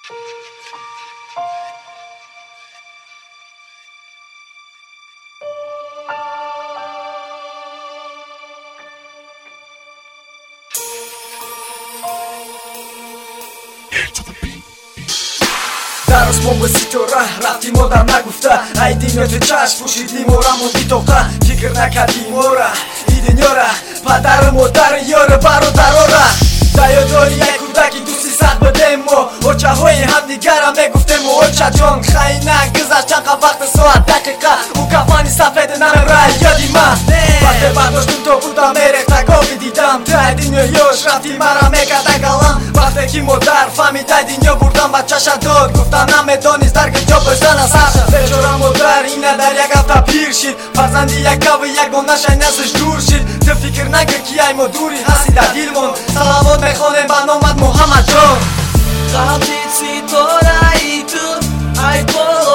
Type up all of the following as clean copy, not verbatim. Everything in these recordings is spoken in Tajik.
дар осмон ба ситора рафти модар нагуфта ай динё ту чашм пӯшидӣ мора монди тоқа фикр накардӣ мора и дунёра падару модар ёра бародарора даёдори як кӯдаки дӯсти сад будем мо очаҳои ҳамдигара мегуфтем очаҷон хайнак гузаштан қа вақти соат дақиқа у кафани сафеди намра ёди ман вақте бардоштум то будам мерехта гоби дидам ту ай динё ёш рафти мара мекарда галам вақте ки модар фаҳмидай динё бурдам ба чаша дод гуфтам намедонист дар киҷо бӯштан аз ҳаша бечора модар ина дар як ҳафта пир шид фарзанди якаву ягонашай назш дур шид ту фикр накун ки ай мо дури ҳасти дар дил монд салавот мехонем ба номат муҳаммадҷон қалби ситораи ту ай боло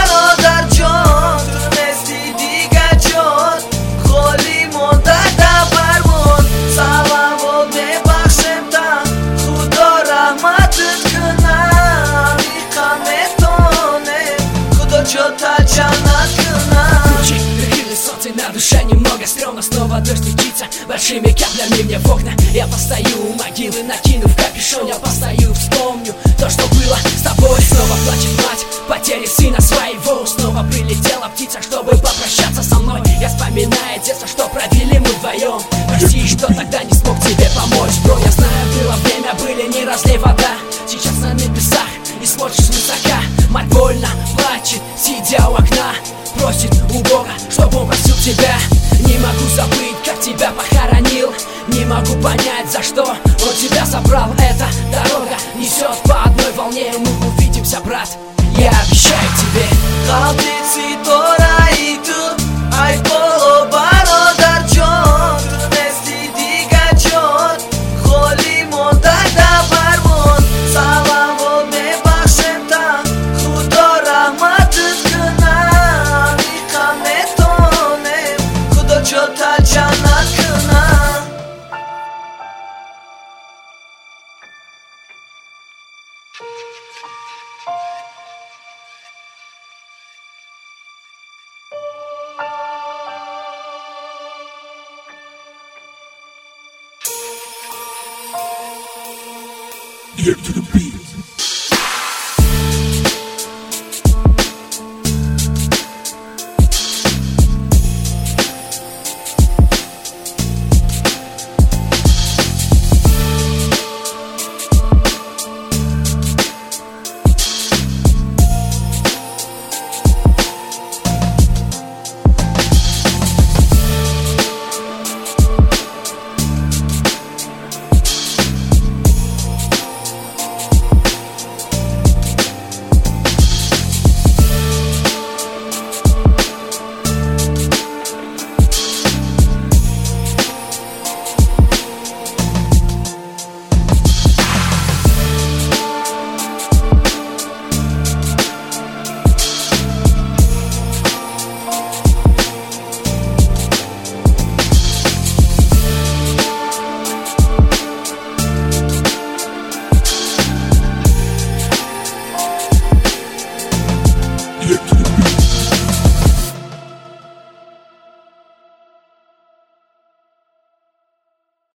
бародарҷон ту нести дигар ҷон холӣ монда дар парвон салавот мебахшем тан худо раҳматит кунад иқа метонем худо ҷота ҷаннат кунад солнце на душе немного стрёмно снова дождь стучится большими каплями мне в окна. Я постою у могилы, накинув капюшон. Я постою, вспомню то, что было с тобой. Снова плачет мать потери сына своего. Снова прилетела птица, чтобы попрощаться со мной. Я вспоминаю детство, что провели мы вдвоем. Прости, что тогда не смог тебе помочь, бро. Я знаю, было время, были не разлей вода. Сейчас на небесах и смотришь высока. Мать больно плачет, сидя у окна. Просит у Бога, чтобы он простил тебя. Не могу забыть, как тебя похоронил. Не могу понять, за что он тебя забрал. Эта дорога несет по одной волне. Мы увидимся, брат, я обещаю тебе. қалби ситораи ту ай боло бародарҷон ту нести дигар ҷон холӣ монда дар парвон салавот мебахшем тан худо раҳматит кунад иқа метонем худо ҷота ҷаннат кунад Get to the beat.